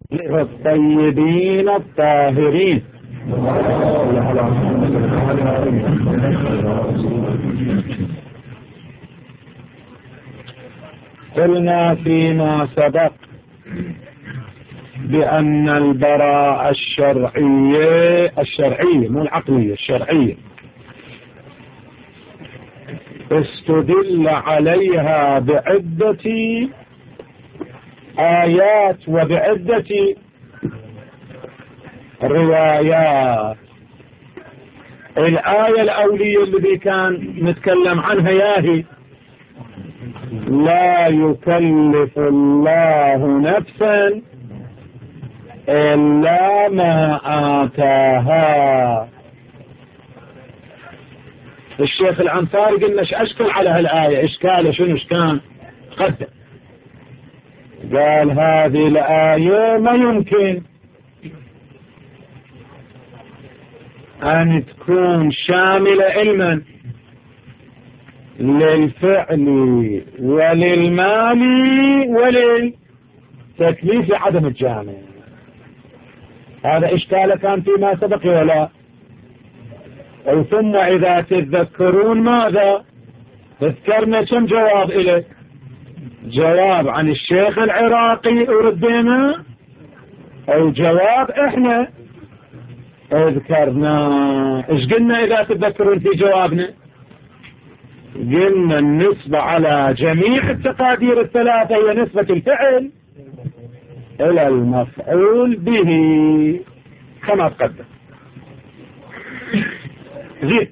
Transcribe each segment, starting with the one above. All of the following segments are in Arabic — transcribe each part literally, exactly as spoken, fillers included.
الطيبين الطاهرين. قلنا فيما سبق بأن البراءة الشرعية الشرعية مو العقلية الشرعية استدل عليها بعدة آيات وبعدة روايات. الآية الأولية التي كان نتكلم عنها ياهي لا يكلف الله نفسا إلا ما آتاها. الشيخ الأنصاري قلنا ايش أشكل على هالآية، إشكاله شنو كان قدم؟ قال هذه الآية ما يمكن أن تكون شاملة علما للفعل وللمال وللتكليف عدم الجامع. هذا إشكال كان فيما سبق ولا؟ أو ثم إذا تتذكرون ماذا تذكرنا كم جواب إليه؟ جواب عن الشيخ العراقي وردينا، أو جواب إحنا اذكرنا. إيش قلنا إذا تتذكرون في جوابنا؟ قلنا النسبة على جميع التقادير الثلاثة هي نسبة الفعل إلى المفعول به كما تقدم. زين،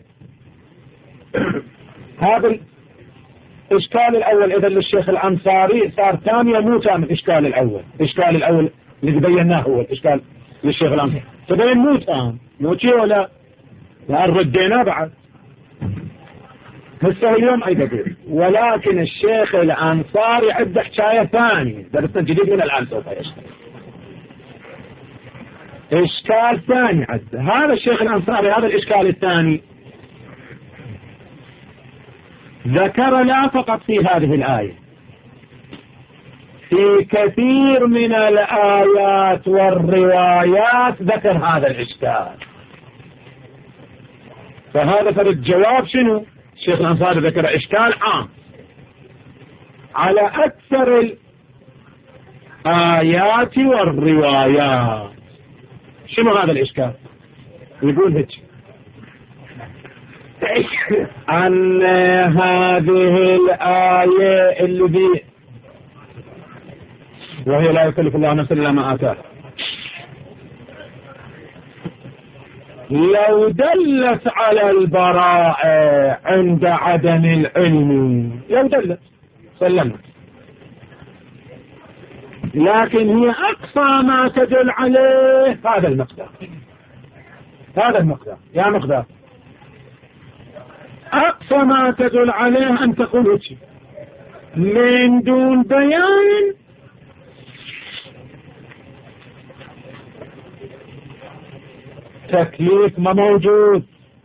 هذا الإشكال الأول إذا للشيخ الأنصاري صار ثانية مو تام الإشكال الأول. الإشكال الأول اللي بيناه هو الإشكال للشيخ الأنصاري تبين مو تام مو شيء ولا لأن ردينا بعد هسه اليوم أيضا بيه. ولكن الشيخ الأنصاري عنده حكاية ثانية درسنا جديد من الآن سوف يشتغل إشكال ثاني عنده. هذا الشيخ الأنصاري هذا الإشكال الثاني ذكر لا فقط في هذه الآية، في كثير من الآيات والروايات ذكر هذا الإشكال. فهذا فرد الجواب شنو؟ الشيخ الأنصاري ذكر إشكال عام على أكثر الآيات والروايات. شنو هذا الإشكال؟ يقول هيك أن هذه الآية اللي بي وهي لا يكلف الله نفسا إلا ما آتاها لو دلت على البراءة عند عدم العلم لو دلت سلمت، لكن هي أقصى ما تدل عليه هذا المقدار. هذا المقدار يا مقدار أقصى ما تدل عليه أن تقول هيك من دون بيان تكليف ما موجود،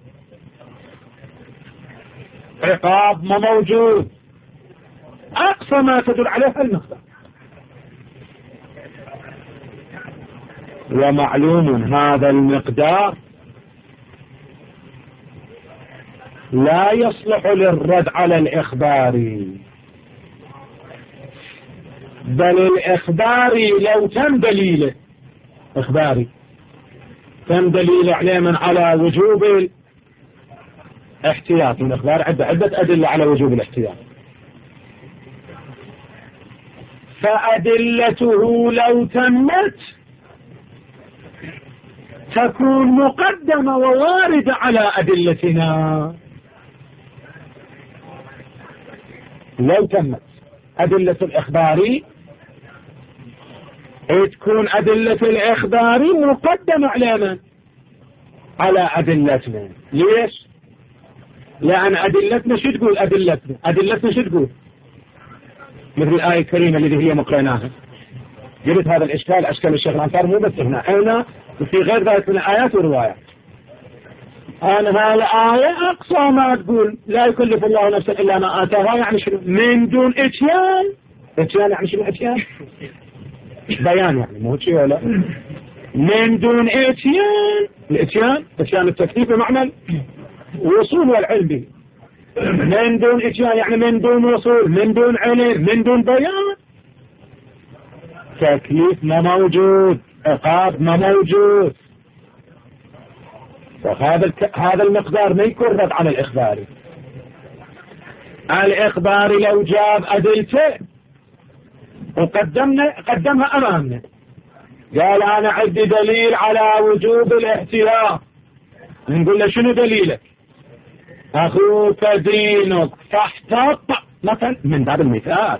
عقاب ما موجود، أقصى ما تدل عليه المقدار. ومعلوم هذا المقدار لا يصلح للرد على الإخباري، بل الإخباري لو تم دليله إخباري تم دليل عليه من على وجوب الاحتياط. من الإخبار عدة عدة أدلة على وجوب الاحتياط، فأدلته لو تمت تكون مقدمة وواردة على أدلتنا. لو تمت أدلة الإخباري تكون أدلة الإخباري مقدمة علينا على أدلتنا. ليش؟ لأن أدلتنا شو تقول؟ أدلتنا أدلتنا شو تقول؟ مثل الآية الكريمة اللي هي مقرناها. قلت هذا الإشكال أشكال الشيخ الأنصاري مو بس هنا أنا في غير ذلك من الآيات والروايات. أنا هالآية أقصى ما تقول لا يكلف الله نفسا إلا ما آتاها، يعني شنو؟ من دون إتيان. إتيان يعني شنو إتيان؟ بيان يعني مو شيء ولا من دون اتيان. الاتيان اتيان التكليف بمعنى الوصول والعلم به. من دون اتيان يعني من دون وصول، من دون علم، من دون بيان. تكليف ما موجود، عقاب ما موجود. وهذا هذا المقدار ما يكون رد على الإخباري. الإخباري لو جاب أدلته وقدمنا قدمها أمامنا قال أنا عندي دليل على وجوب الاحتياط، نقول له شنو دليلك؟ أخوك دينك فاحتط مثلا، من باب المثال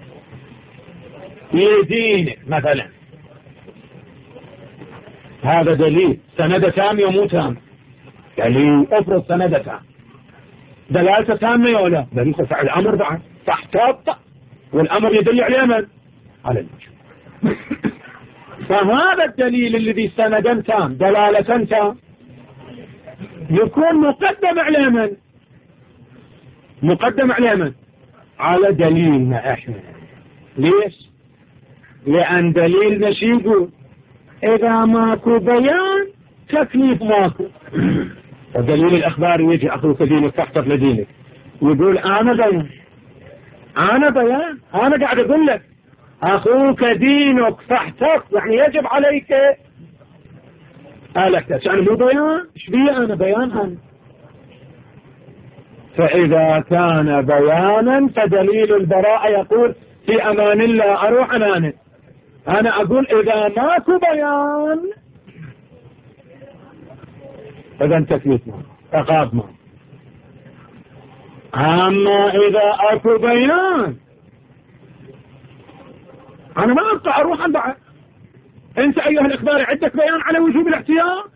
لدينك مثلا، هذا دليل. سند تام يمو تام، دليل افرض سند تام، دلالته تامة ولا دليل فعل الأمر بعد فاحتط، والأمر يدل على من؟ على الوجوب. فهذا الدليل الذي سندا تام دلالة تام يكون مقدم على من؟ مقدم على من؟ على دليلنا احنا. ليش؟ لأن دليلنا شي يقول إذا ماكو بيان تكليف ماكو. الدليل الأخباري يجي أخوك دينك تحتف لدينك يقول أنا بيان، أنا بيان، أنا قاعد أقول لك أخوك دينك فاحتف، يعني يجب عليك ألك يعني مو بيان. إيش بي أنا بيان أنا. فإذا كان بيانا فدليل البراءة يقول في أمان الله أروح أناني. أنا أقول إذا ماكو بيان إذا تكليف ما عقاب ما. أما إذا أكو بيان أنا ما أبقى أروح عن بعد. أنت أيها الإخباري عندك بيان على وجوب الاحتياط؟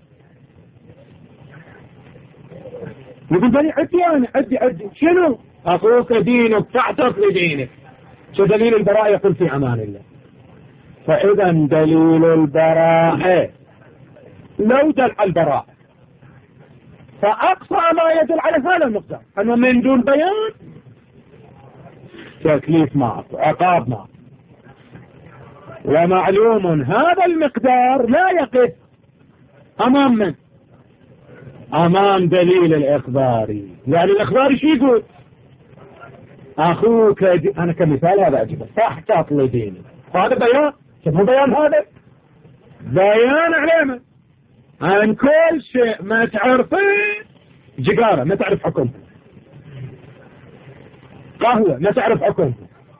يقول بني عدي أنا عدي عدي شنو؟ أخوك دينك فاعترف لدينك. شو دليل البراءة يقول في أمان الله. فإذا دليل البراءة لو دل على البراءة فأقصى ما يدل على هذا المقدار أنه من دون بيان تكليف معك عقاب معك. ومعلوم هذا المقدار لا يقف أمام من؟ أمام دليل الإخباري. يعني الإخباري شو يقول؟ أخوك دي... أنا كمثال هذا أجيبه فاحتاط لديني، هذا بيان. شوفوا بيان هذا بيان علامة عن كل شيء ما تعرفه. جقارة ما تعرف حكمها، قهوة ما تعرف حكمها،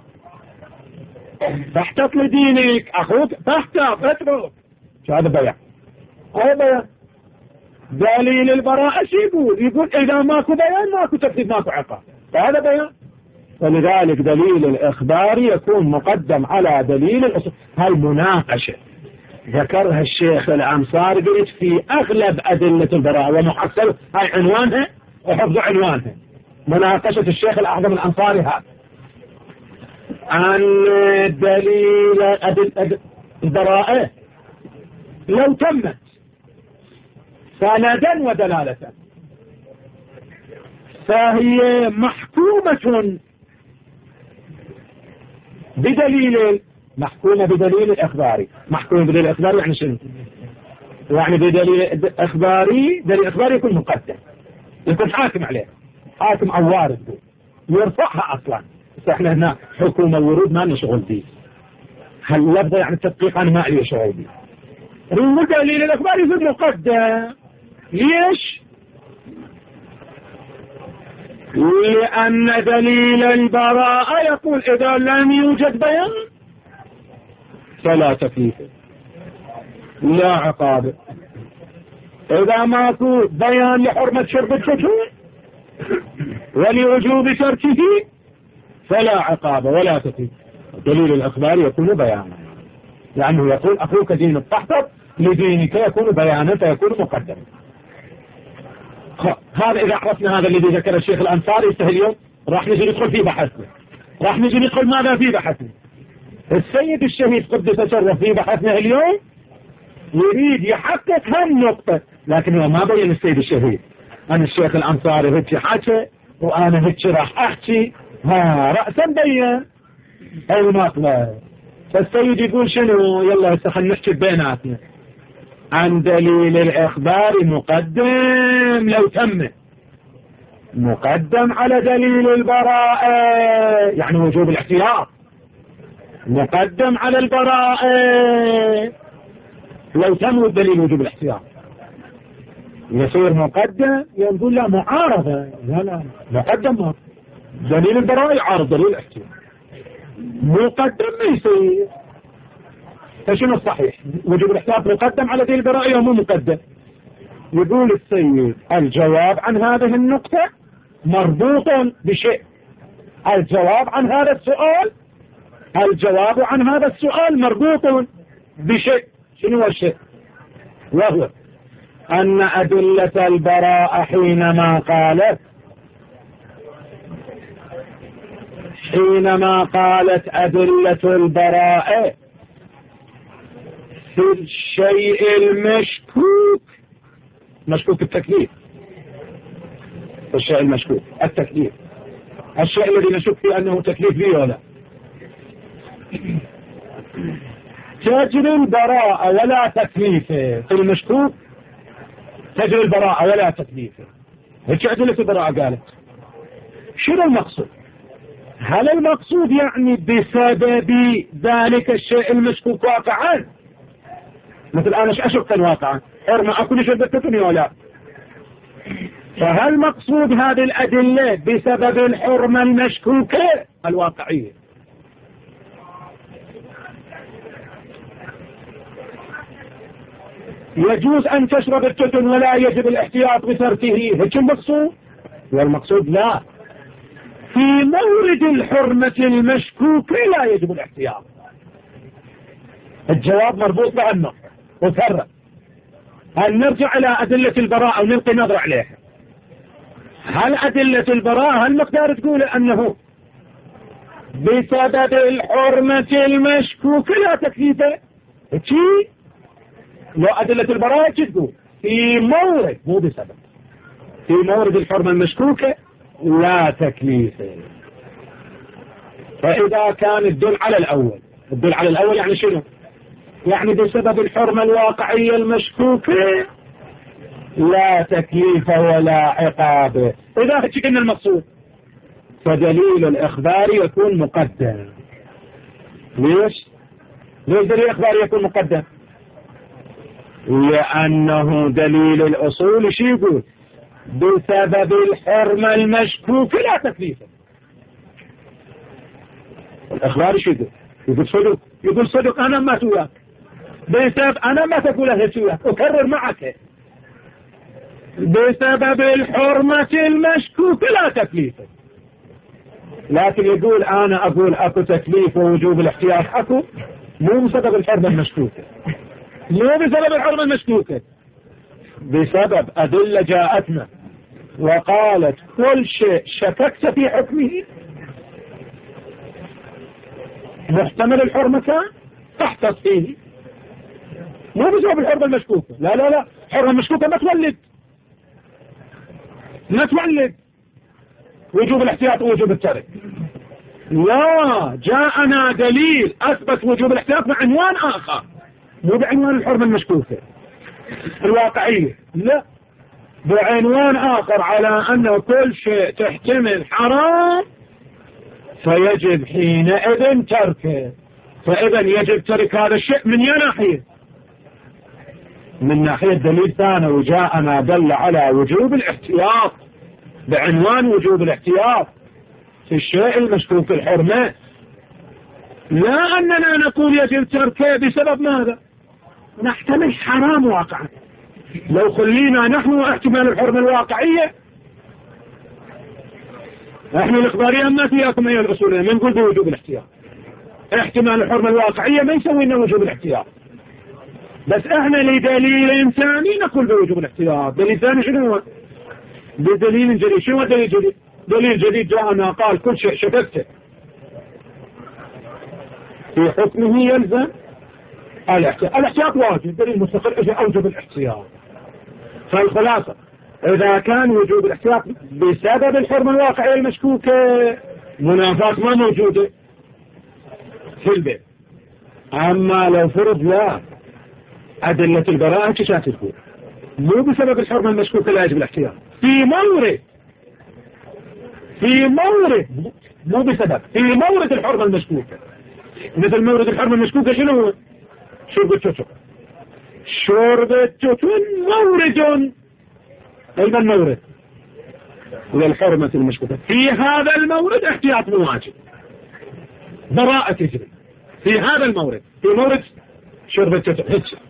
فاحتاط لدينك أخوك فاحتاط اترك. شو هذا بيان؟ هذا بيان. دليل البراءة شو يقول؟ يقول إذا ماكو بيان ماكو تكذيب ماكو عقاب، فهذا بيان. ولذلك دليل الإخبار يكون مقدم على دليل الأصول. هاي مناقشة ذكرها الشيخ الأنصاري قلت في أغلب أدلة البراءة ومحصل. هاي عنوانها وحفظ عنوانها مناقشة الشيخ الأعظم الأنصاري هذا عن دليل أدلة البراءة لو تمت سندا ودلالة فهي محكومة بدليل محكومة بدليل الإخباري. محكومة بدليل الإخباري يعني شنو؟ يعني بدليل إخباري. دليل إخباري يكون مقدم، يكون حاكم عليه، حاكم أو وارد يرفعها أصلا. بس احنا هنا حكومة الورود ما نشغل به. هل لفظة يعني التدقيق أنا ما لي شغل به. دليل الإخباري يكون مقدم. ليش؟ لأن دليل البراءة يقول إذا لم يوجد بيان فلا تكليف لا عقاب. إذا ماكو بيان لحرمة شرب الشجور ولوجوب تركه فلا عقاب ولا تكليف. دليل الإخبار يكون بيانا، لأنه يقول أخوك دينك تحتط لدينك يكون بيانا فيكون مقدما. هذا إذا عرفنا هذا الذي ذكر الشيخ الأنصاري يستهل اليوم راح نجي ندخل في بحثنا. راح نجي ندخل ماذا في بحثنا. السيد الشهيد قدس سره في بحثنا اليوم يريد يحقق هالنقطة، لكن هو ما بين السيد الشهيد أنا الشيخ الأنصاري هيك حكى وأنا هيك راح أحكي. ها رأسا بين أي مطلب فالسيد يقول شنو؟ يلا هسه خلينا نحكي بيناتنا عن دليل الإخبار مقدم لو تم مقدم على دليل البراءة، يعني وجوب الاحتياط مقدم على البراءة لو تم الدليل وجوب الاحتياط. يصير مقدم يقول لا معارضة، لا لا مقدم ما دليل البراءة يعارض دليل الاحتياط، مقدم ما يصير. فشنو الصحيح؟ وجوب الاحتياط مقدم على دليل البراءة ومو مقدم؟ يقول السيد الجواب عن هذه النقطة مربوط بشيء. الجواب عن هذا السؤال الجواب عن هذا السؤال مربوط بشيء. شنو هو الشيء؟ وهو أن أدلة البراءة حينما قالت حينما قالت أدلة البراءة في الشيء المشكوك، مشكوك التكليف، الشيء المشكوك التكليف، الشيء الذي نشك فيه أنه تكليف لي ولا تجري البراءة ولا تكليفه. في المشكوك تجري البراءة ولا تكليفه. هيك أدلة البراءة قالت. شنو المقصود؟ هل المقصود يعني بسبب ذلك الشيء المشكوك واقعا؟ مثل أنا أشك واقعا حرمة أكون شبكتني ولا؟ فهل مقصود هذه الأدلة بسبب الحرمة المشكوكة الواقعية؟ يجوز أن تشرب التتن ولا يجب الاحتياط بتركه، هيك المقصود؟ والمقصود لا، في مورد الحرمة المشكوكة لا يجب الاحتياط. الجواب مربوط بأنه وفرق. هل نرجع إلى أدلة البراءة ونلقي نظر عليها؟ هل أدلة البراءة هل مقدار تقول أنه بسبب الحرمة المشكوكة لا تكليفه؟ شيء لو أدلة البراءة تقول في مورد، مو بسبب، في مورد الحرمة المشكوكة لا تكليفه. فإذا كان الدل على الأول، الدل على الأول يعني شنو؟ يعني بسبب الحرمة الواقعية المشكوكة لا تكليف ولا عقاب. إذا كنا المقصود فدليل الإخبار يكون مقدم. ليش؟ ليش دليل الإخبار يكون مقدم؟ لأنه دليل الأصول شو يقول؟ بسبب الحرمة المشكوكة لا تكليف. الإخبار شو يقول؟ يقول صدق، يقول صدق أنا ما توياك بسبب أنا ما تقول أهل توياك، أكرر معك بسبب الحرمة المشكوكة لا تكليف. لكن يقول أنا أقول أكو تكليف ووجوب الاحتياط أكو، مو بسبب الحرمة المشكوكة، مو بسبب الحرمة المشكوكة، بسبب أدلة جاءتنا وقالت كل شيء شككت في حكمه محتمل الحرمة كان تحتط فيه، مو بسبب الحرمة المشكوكة. لا لا لا، الحرمة المشكوكة ما تولد ما تولد وجوب الاحتياط ووجوب الترك. لا، جاءنا دليل أثبت وجوب الاحتياط بعنوان آخر، مو بعنوان الحرمة المشكوكة الواقعية، لا، بعنوان آخر على أنه كل شيء تحتمل حرام فيجب حينئذ تركه. فإذا يجب ترك هذا الشيء من يا ناحية؟ من ناحية دليل ثاني وجاءنا دل على وجوب الاحتياط بعنوان وجوب الاحتياط في الشيء المشكوك الحرمة، لا أننا نقول يجب تركه بسبب ماذا؟ نحتمل حرام واقعا. لو خلينا نحن احتمال الحرمة الواقعية، احنا الإخبارية ما فيكم أيها الأصولية ما نقول بوجوب الاحتياط، احتمال الحرمة الواقعية ما يسوي لنا وجوب الاحتياط، بس احنا لدليل ثاني نقول بوجوب الاحتياط. دليل ثاني شنو هو؟ بدليل جديد. شنو هو دليل جديد؟ دليل جديد جاءنا قال كل شيء شككته في حكمه يلزم الاحتياط. الاحتياط واجب، دليل مستقل اجى اوجب الاحتياط. فالخلاصة اذا كان وجوب الاحتياط بسبب الحرمة الواقعية المشكوكة، منافاة ما موجودة في البيت، أما لو فرض لا، أدلة البراءة كشات تقول مو بسبب الحرمة المشكوكة لا يجب الاحتياط في مورد، في مورد مو بسبب، في مورد الحرمة المشكوكة. مثل مورد الحرمة المشكوكة شنو هو؟ شرب التتر. شرب التتر مورد، أيضا مورد للحرمة المشكوكة. في هذا المورد احتياط مواجب، براءة تجري في هذا المورد، في مورد شرب التتر.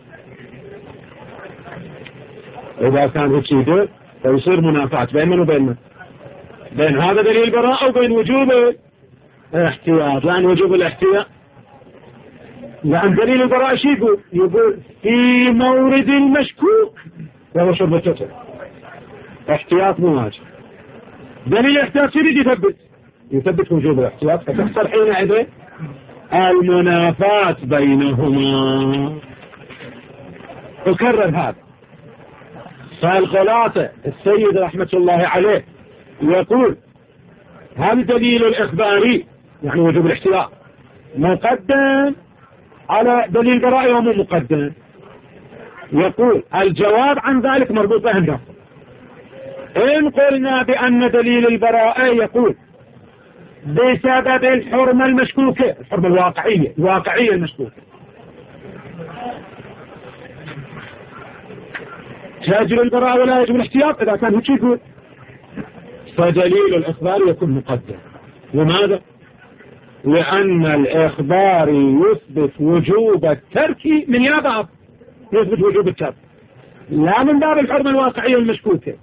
إذا كان هيك يدور فيصير منافعة بين من وبين من؟ بين هذا دليل البراءة وبين وجوب الاحتياط. لأن وجوب الاحتياط، لأن دليل البراءة شو يقول؟ يقول في مورد المشكوك وهو شرب التتر احتياط مواجب. دليل الاحتياط شو يريد يثبت؟ يثبت وجوب الاحتياط، فتحصل حينئذ المنافاة بينهما. أكرر هذا. فالخلاصة السيد رحمة الله عليه يقول هل دليل الإخباري يعني وجوب الاحتياط مقدم على دليل البراءة ومو مقدم؟ يقول الجواب عن ذلك مربوط بهم. إن قلنا بأن دليل البراءة يقول بسبب الحرمة المشكوكة، الحرمة الواقعية الواقعية المشكوكة، تجري البراءة ولا يجب الاحتياط. إذا كان هيك يقول فدليل الإخبار يكون مقدم. لماذا؟ لأن الإخبار يثبت وجوب الترك من يا باب، يثبت وجوب الترك لا من باب الحرمة الواقعية المشكوكة،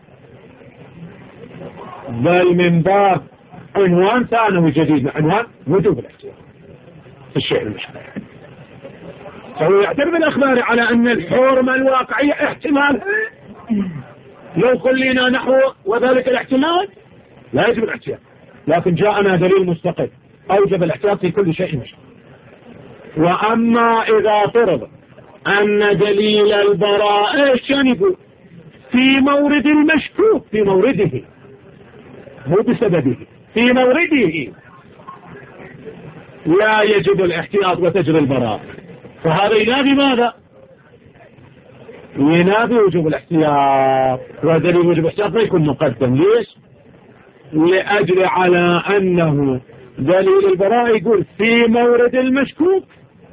بل من باب عنوان ثانوي جديد، عنوان وجوب الاحتياط في الشيء المشكوك. فهو يعتمد الأخبار على أن الحرمة الواقعية احتمال لو خلينا نحو وذلك الاحتمال لا يجب الاحتياط، لكن جاءنا دليل مستقل أوجب الاحتياط في كل شيء مشكوك. وأما إذا فرض أن دليل البراءة ايش كان يقول؟ في مورد المشكوك، في مورده مو بسببه، في مورده لا يجب الاحتياط وتجري البراءة، فهذا ينادي ماذا؟ ينادي وجوب الاحتياط، ودليل وجوب الاحتياط ما يكون مقدم. ليش؟ لأجل على أنه دليل البراءة يقول في مورد المشكوك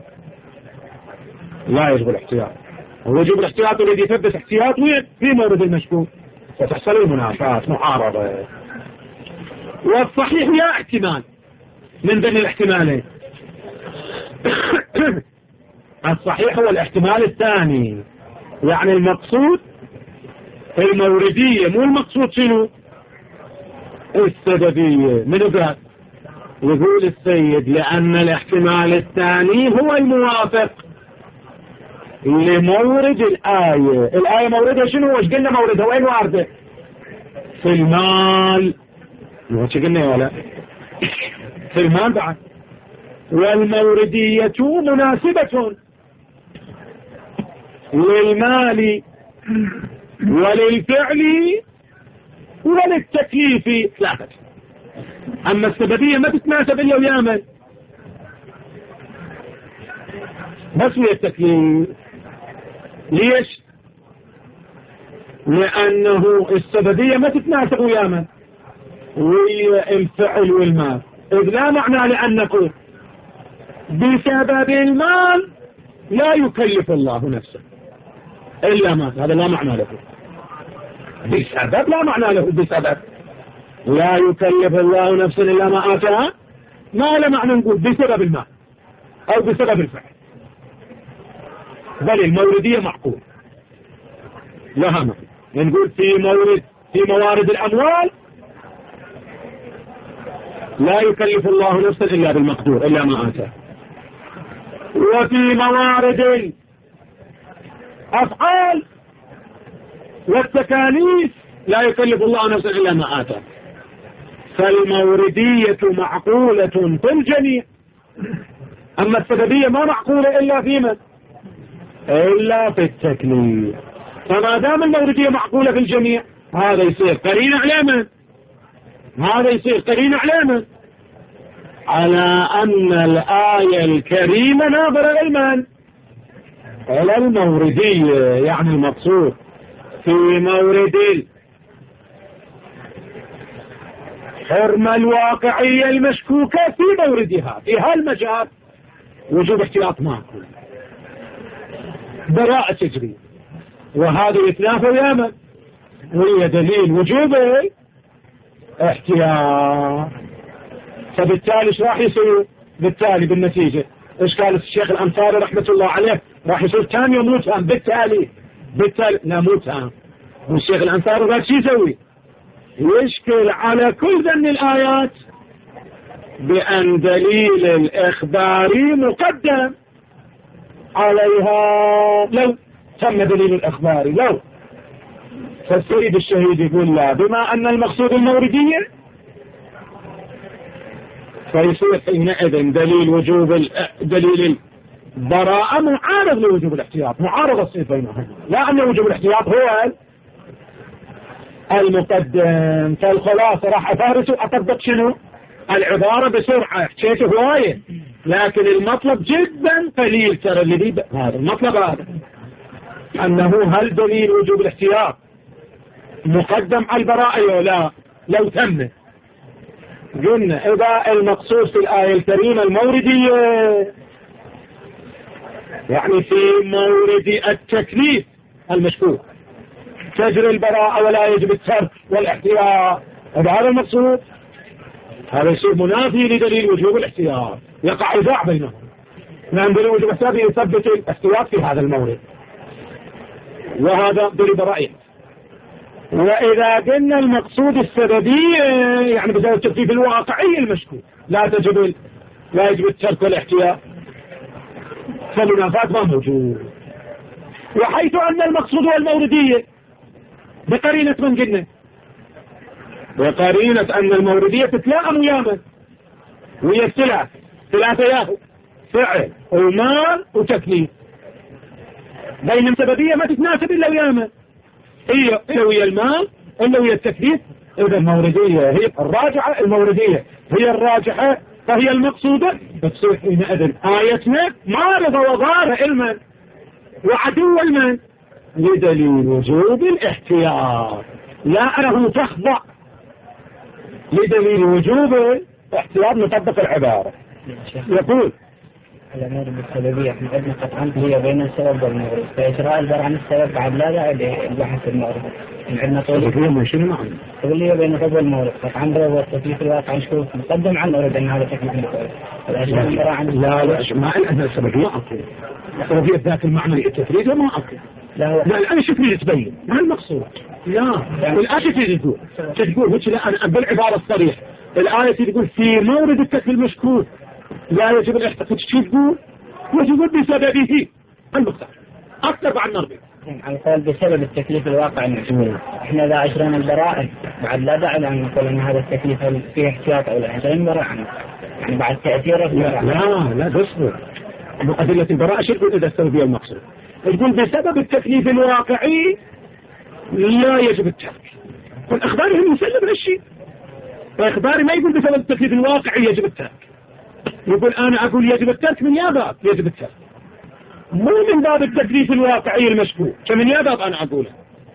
لا يجب الاحتياط، ووجوب الاحتياط الذي يثبت احتياط وين؟ في مورد المشكوك، فتحصل المنافاة معارضة. والصحيح يا احتمال من ضمن الاحتمالين الصحيح هو الاحتمال الثاني، يعني المقصود الموردية مو المقصود شنو؟ السببية. من قال؟ يقول السيد لأن الاحتمال الثاني هو الموافق لمورد الآية. الآية موردها شنو؟ وش قلنا موردها وين واردة؟ في المال، وش قلنا ولا في المال بعد. والموردية مناسبة للمال وللفعل وللتكليف ثلاثة. أما السببية ما تتناسب إلا ويا من؟ بس ويا التكليف. ليش؟ لأنه السببية ما تتناسب ويا من؟ ويا الفعل والمال. إذ لا معنى لأن نقول بسبب المال لا يكلف الله نفسه إلا ما، هذا لا معنى له. بسبب لا معنى له، بسبب لا يكلف الله نفسا إلا ما آتاها، ما له معنى نقول بسبب المال أو بسبب الفعل، بل الموردية معقول لها معنى. نقول في مورد في موارد الأموال لا يكلف الله نفسا إلا بالمقدور إلا ما آتاه، وفي موارد الأفعال والتكاليف لا يكلف الله نفسا إلا ما آتاه. فالموردية معقولة في الجميع، أما السببية ما معقولة إلا في من؟ إلا في التكليف. فما دام الموردية معقولة في الجميع هذا يصير قرين على من؟ هذا يصير قرين على من؟ على أن الآية الكريمة ناظرة إلى إلى الموردية، يعني المقصود في مورد الحرمة الواقعية المشكوكة في موردها في هالمجال وجوب احتياط معكم براءة تجري، وهذا يتنافى ويامن، وهي دليل وجوب احتياط. فبالتالي ايش راح يصير؟ بالتالي بالنتيجة ايش قال الشيخ الأنصاري رحمة الله عليه؟ راح يصير ثاني متهم. بالتالي بالتالي لا متهم. والشيخ الأنصاري راح شو يسوي؟ يشكل على كل ذن الآيات بأن دليل الإخباري مقدم عليها لو تم دليل الإخباري. لو فالسيد الشهيد يقول لا، بما أن المقصود الموردية فيصير حينئذ دليل وجوب دليل البراءة معارض لوجوب الاحتياط، معارضة تصير بينهم، لا أن وجوب الاحتياط هو المقدم. فالخلاصة راح أفارس وأطبق شنو العبارة بسرعة، حكيته هواية لكن المطلب جدا قليل. ترى اللي بي هذا المطلب هذا أنه هل دليل وجوب الاحتياط مقدم على البراءة ولا لا؟ لو تم قلنا إذا المقصود في الآية الكريمة الموردية يعني في مورد التكليف المشكوك تجري البراءة ولا يجب الترك والاحتياط، هذا المقصود. هذا يصير منافي لدليل وجوب الاحتياط، يقع نزاع بينهم، لأن دليل وجوب الاحتياط يثبت الاحتياط في هذا المورد وهذا دليل برائي. وإذا قلنا المقصود السببية يعني بسبب التكليف الواقعي المشكوك لا تجب لا يجب الترك والاحتياط، فالمنافات ما موجود. وحيث أن المقصود هو الموردية بقرينة من قلنا بقرينة أن الموردية تتلاءم ويامن، وهي الثلاث ثلاثة ياهو فعل ومال وتكليف، بين السببية ما تتناسب إلا ويامن، هي إلا ويا المال إلا ويا التكليف. إذا الموردية هي الراجعة، الموردية هي الراجحة فهي المقصودة، بتصير حينئذ آيتنا معارضة وضارة المن وعدو المن لدليل وجوب الاحتياط، لا أنه تخضع لدليل وجوب الاحتياط نطبق العبارة. يقول الأمور بالسببية في الأدنى قطعا هي بين السبب والمورد، فإجراء البر عن السبب بعد لا داعي للبحث المورد. عندنا طول تقول هي بين السبب والمورد قطعا هو التكليف الواقع نشوف مقدم عن المورد أن هذا تكليف المورد. لا لا لا ما أن السبب ما أقول السببية ذات المعنى التفريد وما أقول لا هو لا الآن شوف لي تبين ما المقصود. لا الآية تقول تقول وش لا أنا بالعبارة الصريحة الآية تقول في مورد التكليف المشكوك لا يجب الاحتياط، شو تقول؟ وتقول بسببه المختار أكثر بعد نربي عن قول بسبب التكليف الواقع المشكوك. احنا إذا أجرينا البراءة بعد لا داعي أن نقول أن هذا التكليف فيه احتياط أو لا، أجرينا البراءة يعني بعد تأثيره لا لا لا تصبر أدلة البراءة شو تقول إذا السببية المقصود؟ تقول بسبب التكليف الواقعي لا يجب الترك، والإخباري هم يسلم هالشيء، فإخباري ما يقول بسبب التكليف الواقعي يجب الترك، يقول أنا أقول يجب الترك من يا باب يجب الترك، مو من باب التكليف الواقعي المشكوك كمن يا باب أنا أقوله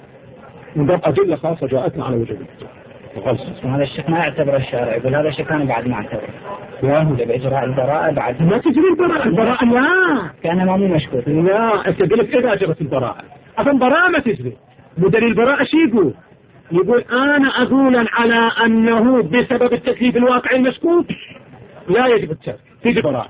من باب أدلة خاصة جاءتنا على وجوب الترك. هذا الشيخ ما يعتبر الشارع، يقول هذا الشيء كان بعد ما اعتبر بإجراء البراءة بعد ما تجري البراءة. البراءة لا كان ما مو مشكوك. لا أنت قلت إذا جرت البراءة أصلا براءة ما تجري. مدليل البراءة شو يقول؟ يقول أنا أقول على أنه بسبب التكليف الواقعي المشكوك لا يجب الترك تيجي براءة.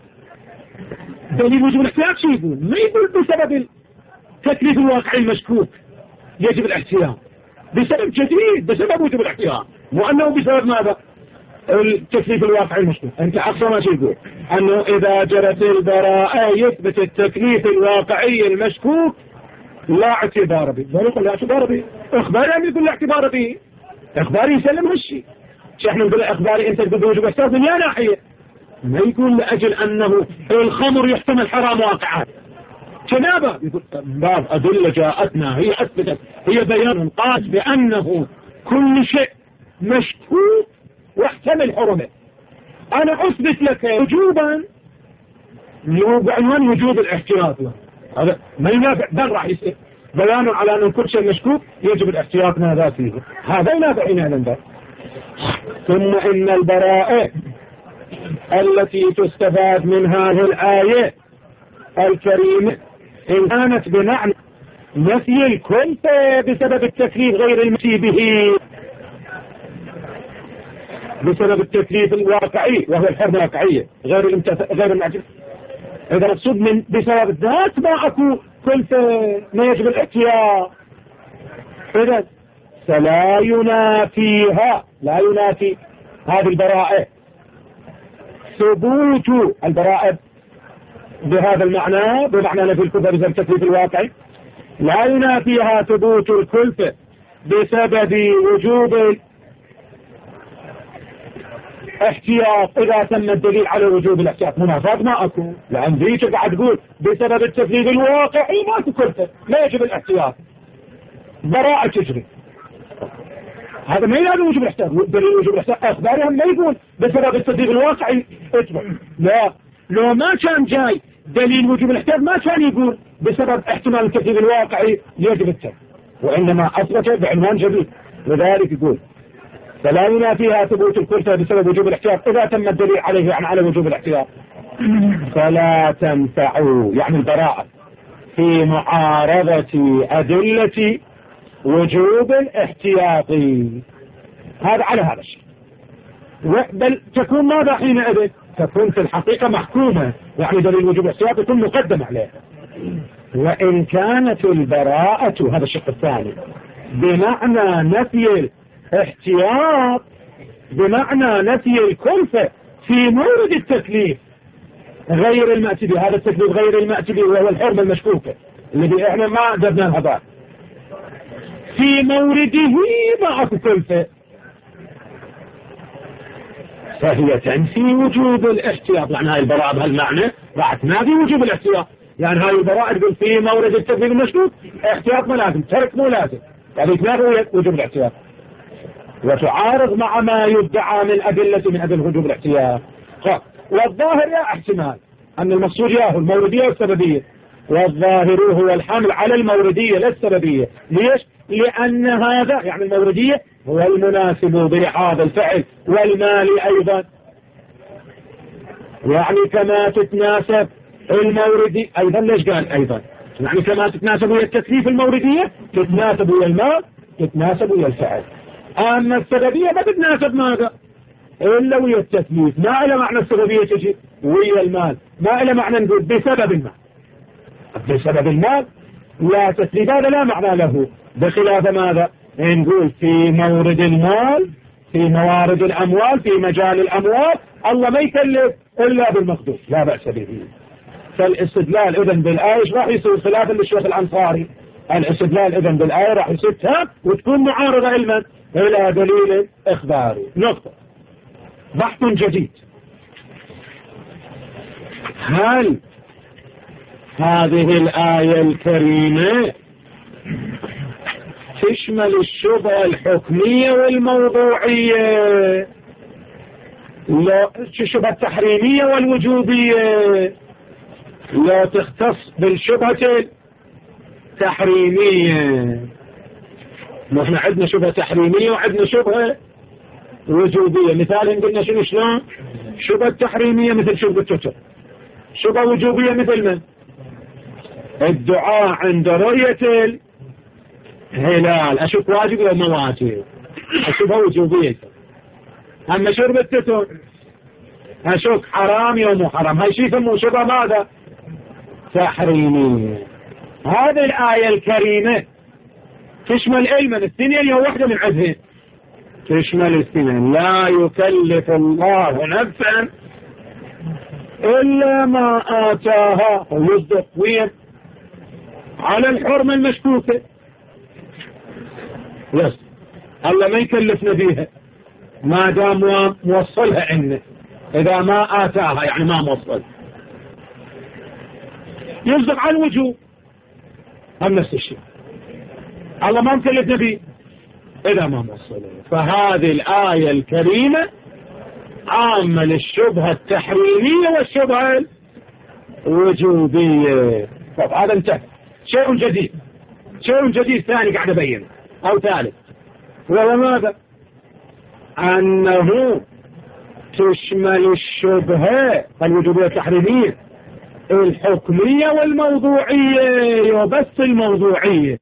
دليل وجوب الاحتياط شو يقول؟ ما يقول بسبب التكليف الواقعي المشكوك يجب الاحتياط، بسبب جديد بسبب وجوب الاحتياط، مو أنه بسبب ماذا؟ التكليف الواقعي المشكوك. أنت أقصى ما يقول أنه إذا جرت البراءة يثبت التكليف الواقعي المشكوك لا اعتبار به. ما يقول لا اعتبار به، إخباري أم يقول لا اعتبار به؟ إخباري يسلم هالشيء. شو احنا نقول إخباري أنت تقول بوجوب الاحتياط من يا ناحية، ما يقول لأجل أنه الخمر يحتمل حرام واقعا جنابه، يقول باب أدلة جاءتنا هي أثبتت هي بيان قاس بأنه كل شيء مشكوك واحتمل حرمه، أنا أثبت لك وجوبا بعنوان وجوب الاحتياط له. هذا ما ينافع، بل راح يصير بيان على أن كل شيء مشكوك يجب الاحتياط ماذا فيه. هذا ينافع هنا. ثم إن البراءة التي تستفاد من هذه الآية الكريمة إن كانت بمعنى نفي الكلفة بسبب التكليف غير المأتي به، بسبب التكليف الواقعي وهو الحرمة الواقعية غير المتف... غير المعجز، إذا مقصود من بسبب الذات ما أكو كلفة ما يجب الاحتياط، إذا فلا ينافيها، لا ينافي هذه البراءة ثبوت البراءة بهذا المعنى، بمعنى نفي الكلفة بسبب التكليف الواقعي، لا ينافيها ثبوت الكلفة بسبب وجوب احتياط إذا تم الدليل على وجوب الاحتياط. منافاة ما أكو، لأن ذيك قاعد تقول بسبب التكليف الواقعي ما أكو كلفة ما يجب الاحتياط، براءة تجري، هذا ما يلازم وجوب الاحتياط. دليل وجوب الاحتياط أخبارهم ما يقول بسبب التكليف الواقعي اتبع، لا، لو ما كان جاي دليل وجوب الاحتياط ما كان يقول بسبب احتمال التكليف الواقعي يجب الترك، وإنما أثبته بعنوان جديد. لذلك يقول فلا ينافيها ثبوت الكلفة بسبب وجوب الاحتياط إذا تم الدليل عليه يعني على وجوب الاحتياط، فلا تنفع يعني البراءة في معارضة أدلة وجوب الاحتياط. هذا على هذا الشيء، بل تكون ماذا حينئذ؟ تكون في الحقيقة محكومة، يعني دليل وجوب الاحتياط يكون مقدم عليها. وإن كانت البراءة، هذا الشق الثاني، بمعنى نفي الاحتياط بمعنى نفي الكلفة في مورد التكليف غير المأتي به، هذا التكليف غير المأتي به وهو الحرمة المشكوكة الذي احنا ما قدرنا الهضاء في مورده ما أكو كلفة، فهي تنفي وجوب الاحتياط. يعني هاي البراءة بهالمعنى راح تنافي وجوب الاحتياط، يعني هاي البراءة تقول في مورد التكليف المشكوك احتياط ما لازم، ترك مو لازم، يعني تنافي وجوب الاحتياط، وتعارض مع ما يدعى من أدلة من أدلة وجوب الاحتياط. والظاهر يا احتمال أن المقصود ياهو الموردية والسببية، والظاهر هو الحمل على الموردية لا السببية. ليش؟ لأن هذا يعني الموردية هو المناسب بهذا الفعل، والمال أيضا، يعني كما تتناسب الموردي أيضا. ليش قال أيضا؟ يعني كما تتناسب ويا التكليف الموردية تتناسب ويا المال، تتناسب ويا الفعل. أما السببية ما تتناسب ماذا؟ إلا ويا التكليف، ما إلى معنى السببية تجي ويا المال، ما إلى معنى نقول بسبب المال، بسبب المال لا تكليف، هذا لا معنى له، بخلاف ماذا؟ نقول في مورد المال، في موارد الأموال، في مجال الأموال الله ما يكلف إلا بالمقدور لا بأس به. فالاستدلال إذن بالآية راح يصير خلافا للشيخ الأنصاري، الاستدلال إذن بالآية راح يصير تام وتكون معارضة علما إلى دليل إخباري. نقطة، بحث جديد، هل هذه الآية الكريمة تشمل الشبهة الحكمية والموضوعية، لا الشبهة التحريمية والوجوبية، لا تختص بالشبهة التحريمية؟ نحن عندنا شبهة تحريمية وعندنا شبهة وجوبية. مثال قلنا شنو شلون؟ شبهة تحريمية مثل شرب التتر، شبهة وجوبية مثل من؟ الدعاء عند رؤية الهلال، أشوف واجب أو ما واجب، الشبهة وجوبية. أما شرب التتر أشوف حرام أو مو حرام، هاي شيء يسموه شبهة ماذا؟ تحريمية. هذه الآية الكريمة تشمل علما الاثنين أو واحدة من عدهن؟ تشمل الاثنين. لا يكلف الله نفسا إلا ما آتاها، ويصدق وين على الحرمة المشكوكة، يس الله ما يكلفنا بيها ما دام موصلها عنه، إذا ما آتاها يعني ما موصل. يصدق على الوجوب هم نفس الشيء، الله ما مكلفنا بيه إذا ما موصله. فهذه الآية الكريمة عامة للشبهة التحريمية والشبهة الوجوبية. طب هذا انتهى. شيء جديد، شيء جديد ثاني قاعد أبين أو ثالث، وهو ماذا؟ أنه تشمل الشبهة الوجوبية التحريمية الحكمية والموضوعية، وبس الموضوعية،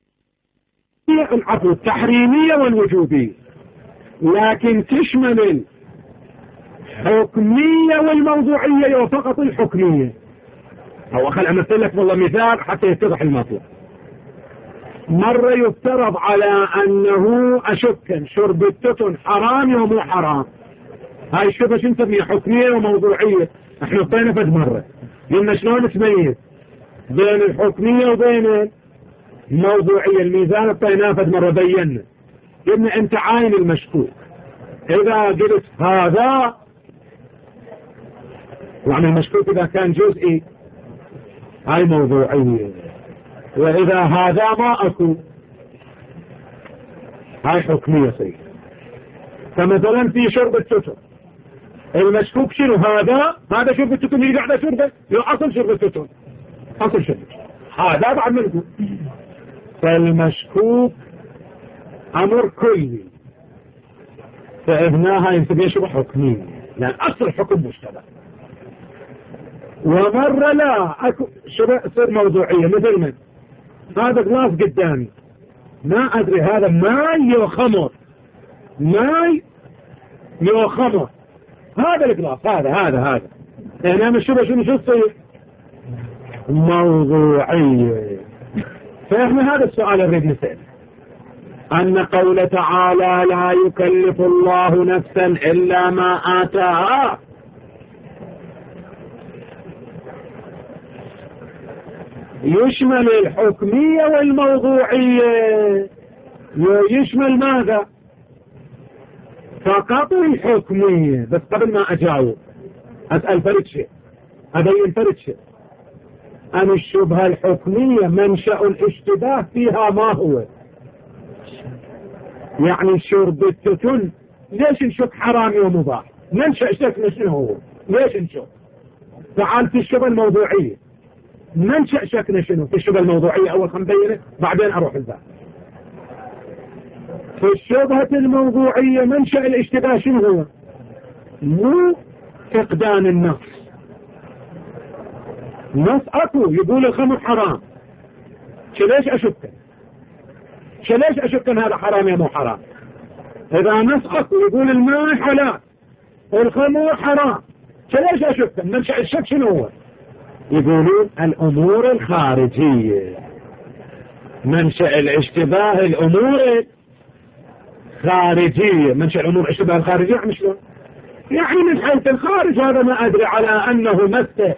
العفو التحريمية والوجوبية، لكن تشمل الحكمية والموضوعية وفقط الحكمية. أو خل أمثل لك والله مثال حتى يتضح المطلب. مرة يفترض على أنه أشك شرب التتن حرام ومو حرام. هاي الشبهة شو نسميها؟ حكمية وموضوعية. احنا طينا فد مرة قلنا شلون تميز بين الحكمية وبين الموضوعية. الميزان طيناه فد مرة بينا قلنا انت عاين المشكوك. اذا قلت هذا يعني المشكوك اذا كان جزئي هاي موضوعية، واذا هذا ما اكو هاي حكمية صحيح. فمثلا في شرب التتر المشكوك شنو؟ هذا هذا شرب التتر اللي قاعد شربه لو اصل شرب التتر اصل شرب هذا بعد منكم. فالمشكوك امر كلي، فهنا هاي نسميها شبه حكمية لان اصل الحكم مشتبه. ومرة لا اكو شبه تصير موضوعية، مثل من هذا جلاس قدامي ما ادري هذا ماي يو خمر، ماي يو خمر، هذا الجلاس هذا هذا هذا هنا مش شبه شنو شو تصير؟ موضوعية. فاحنا هذا السؤال نريد نسأل، أن قوله تعالى لا يكلف الله نفسا إلا ما آتاها يشمل الحكمية والموضوعية، يشمل ماذا؟ فقط الحكمية. بس قبل ما أجاوب أسأل فرد شيء، أبين فرد شيء. أن الشبهة الحكمية منشأ الاشتباه فيها ما هو؟ يعني شرب التتن ليش نشوف حرامي ومباح؟ منشأ شكله شنو هو؟ ليش نشوف؟ تعال في الشبهة الموضوعية منشأ شكله شنو؟ في الشبهة الموضوعية أول خم بينه بعدين أروح الباب. في الشبهة الموضوعية منشأ الاشتباه شنو هو؟ مو فقدان النص. نص أكو يقول الخمر حرام، شليش أشك؟ شليش أشك أن هذا حرام يا مو حرام؟ إذا نص أكو يقول الماء حلال الخمر حرام، شليش أشك؟ منشأ الشك شنو هو؟ يقولون الأمور الخارجية. منشأ الاشتباه الأمور الخارجية. منشأ الأمور الاشتباه الخارجية يعني شلون؟ يعني من حيث الخارج هذا ما أدري على أنه مسته.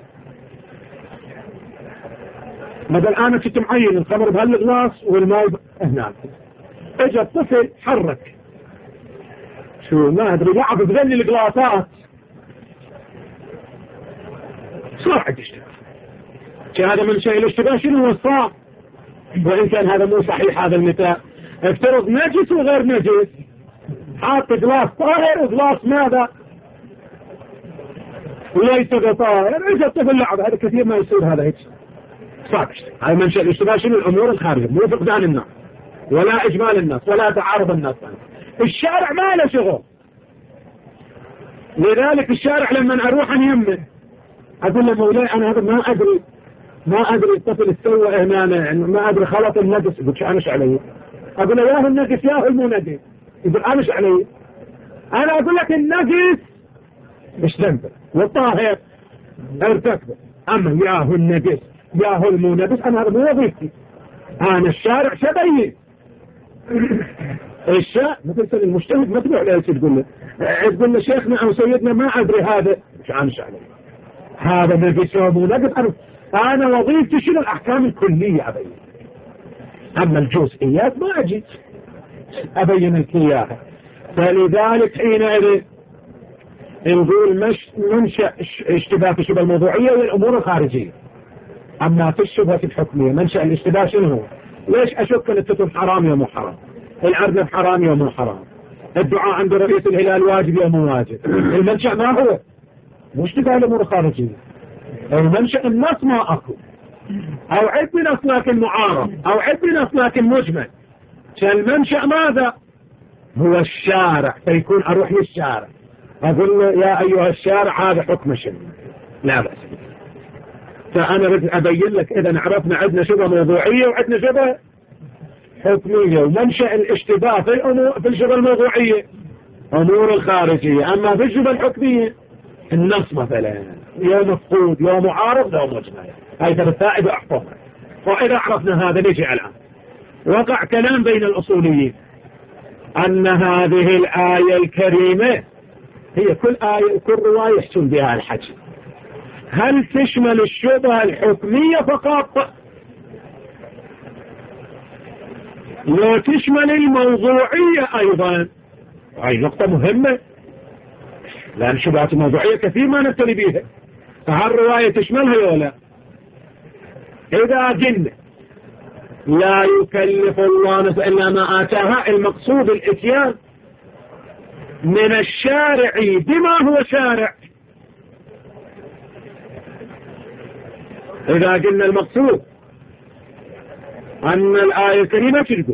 مثلا أنا كنت معين الخمر بهالغلاس والماء هناك، اجى الطفل حرك شو ما أدري لعب بذل الغلاسات صار اشتباه. هذا من شيء الاشتباه شنو هو الصار؟ وإن كان هذا مو صحيح هذا المثال. افترض نجس وغير نجس، حاط غلاس طاهر وغلاس ماذا؟ وليس بطاهر، اجى الطفل لعب. هذا كثير ما يصير هذا هيك صعب. هاي منشأ الاشتباه شنو؟ الأمور الخارجية، مو فقدان النص ولا إجمال النص ولا تعارض النص. الشارع ما له شغل. لذلك الشارع لما أروح عن يمه أقول له مولاي أنا هذا ما أدري ما أدري الطفل استوى هنا، ما أدري خلط النجس. يقول شو أنا عليه؟ أقول له ياهو النجس ياهو المو نجس. يقول أنا شو عليه؟ أنا أقول لك النجس مش ذنبه والطاهر ارتكبه، أما ياهو النجس ياهو المو نجس أنا هذا مو وظيفتي. أنا الشارع شبيه الشارع مثل المجتهد ما تبع له تقول له تقول له شيخنا أو سيدنا ما أدري هذا مش أنا شو عليه؟ هذا نجس ومو نجس. أنا أنا وظيفتي شنو؟ الأحكام الكلية أبين، أما الجزئيات ما أجي أبين لك إياها. فلذلك حينئذ نقول مش منشأ اشتباه في الشبهة الموضوعية والأمور الخارجية. أما في الشبهة الحكمية منشأ الاشتباه شنو هو؟ ليش أشك أن التتن حرام ومو حرام؟ الأرنب حرام ومو حرام؟ الدعاء عند رئيس الهلال واجب يا مو واجب؟ المنشأ ما هو مش تقال الأمور الخارجية، المنشأ النص ما أكو، أو عد من أصلاك المعارض أو عد من أصلاك المجمل. فالمنشأ ماذا؟ هو الشارع، فيكون أروح للشارع أقول له يا أيها الشارع هذا حكم شنو، لا بأس. فأنا بدي أبين لك إذا عرفنا عندنا شبه موضوعية وعندنا شبه حكمية، ومنشأ الاشتباه في الأمور في الشبه الموضوعية أمور الخارجية، أما في الشبه الحكمية النص مثلا يا مفقود يا معارض يا مجمل. هاي ترى الفائدة أحفظها. وإذا عرفنا هذا نجي الآن وقع كلام بين الأصوليين أن هذه الآية الكريمة هي كل آية وكل رواية يحسن بها الحج، هل تشمل الشبهة الحكمية فقط؟ لو تشمل الموضوعية أيضا، هاي نقطة مهمة، لأن شبهات الموضوعية كثير ما نبتلي بيها، فهل الرواية تشملها ولا؟ إذا قلنا لا يكلف الله نفسا إلا ما آتاها، المقصود الإتيان من الشارع بما هو شارع. إذا قلنا المقصود أن الآية الكريمة تقول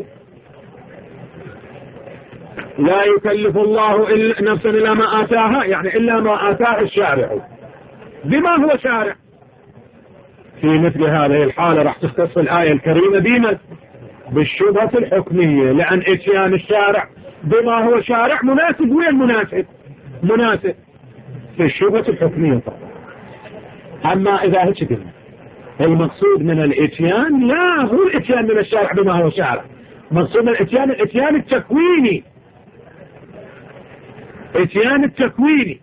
لا يكلف الله نفسا إلا ما آتاها، يعني إلا ما آتاه الشارع بما هو شارع. في مثل هذه الحالة راح تختص الآية الكريمة بما بالشبهة الحكمية، لأن إتيان الشارع بما هو شارع مناسب. وين مناسب؟ مناسب في الشبهة الحكمية طبعا. أما إذا هيك قلنا المقصود من الإتيان لا هو الإتيان من الشارع بما هو شارع، مقصود من الإتيان الإتيان التكويني، إتيان التكويني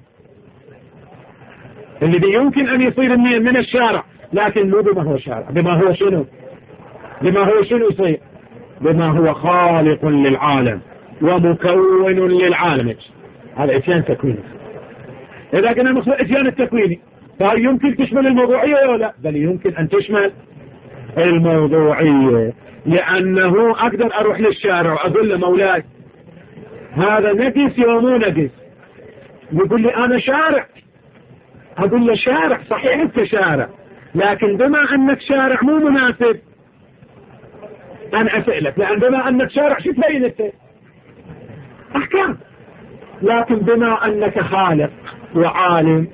الذي يمكن أن يصير من الشارع لكن مو بما هو شارع. بما هو شنو؟ بما هو شنو يصير؟ بما هو خالق للعالم ومكون للعالم. هذا إتيان تكويني. إذا كان المقصود إتيان التكويني فهل يمكن تشمل الموضوعية ولا لا؟ بل يمكن أن تشمل الموضوعية، لأنه أقدر أروح للشارع وأقول له مولاي هذا نجس يا مو نجس، يقول لي أنا شارع، أقول له شارع صحيح أنت شارع، لكن بما أنك شارع مو مناسب أنا أسألك، لأن بما أنك شارع شو تبين أنت؟ أحكام. لكن بما أنك خالق وعالم،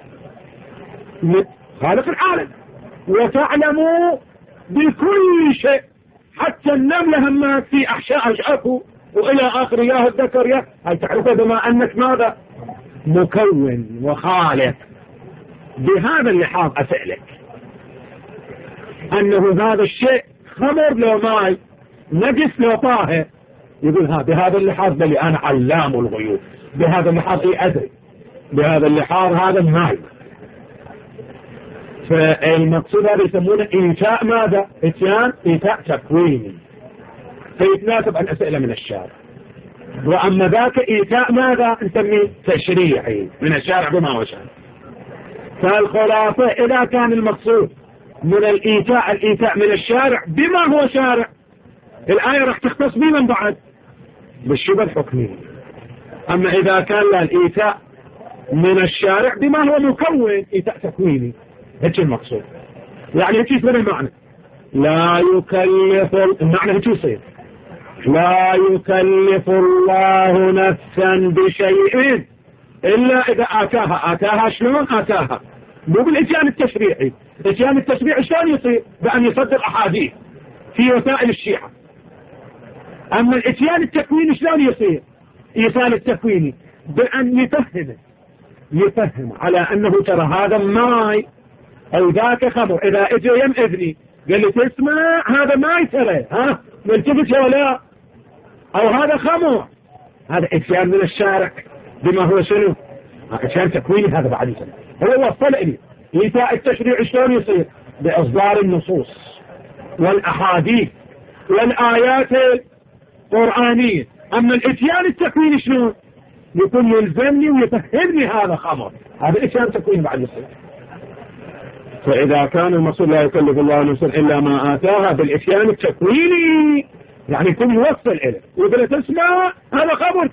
خالق العالم وتعلم بكل شيء، حتى النملة همات في أحشاء أشعفه وإلى آخر ياه الذكر ياه، هل تعرفه بما أنك ماذا؟ مكون وخالق. بهذا اللحاظ أسألك أنه هذا الشيء خمر لو ماي، نجس لو طاهر، يقول ها بهذا اللحاظ بلي أنا علام الغيوب، بهذا اللحاظ إيه أدري، بهذا اللحاظ هذا الماي. فالمقصود هذا يسمونه إيتاء ماذا؟ إتيان إيتاء تكويني، فيتناسب أن أسئلة من الشارع. وأما ذاك إيتاء ماذا؟ نسميه تشريعي من الشارع بما هو شارع. فالخلاصة إذا كان المقصود من الإيتاء الإيتاء من الشارع بما هو شارع، الآية راح تختص بمن بعد؟ بالشبه الحكمية. أما إذا كان لا الإيتاء من الشارع بما هو مكون إيتاء تكويني، هيك المقصود. يعني هيك يصير المعنى لا يكلف، المعنى هيك يصير لا يكلف الله نفسا بشيء إلا إذا آتاها. آتاها شلون آتاها؟ مو بالإتيان التشريعي. الإتيان التشريعي شلون يصير؟ بأن يصدر أحاديث في وسائل الشيعة. أما الإتيان التكويني شلون يصير؟ إيصال التكويني بأن يفهم يفهم على أنه ترى هذا ماي أو ذاك خمر. إذا اجى يم إذني قال لي تسمع هذا ماي ترى، ها ملتفت ولا، أو هذا خمر، هذا إتيان من الشارع بما هو شنو؟ إتيان تكويني. هذا بعد سنة هو وصل لي. إيتاء التشريع شلون يصير؟ بإصدار النصوص والأحاديث والآيات القرآنية. أما الإتيان التكويني شنو؟ يكون يلزمني ويفهمني هذا خمر، هذا إتيان تكويني بعد يصير. فإذا كان المقصود لا يكلف الله نفسا إلا ما آتاها بالإتيان التكويني، يعني يكون يوصل إليه ويقول تسمع هذا خبر ترى،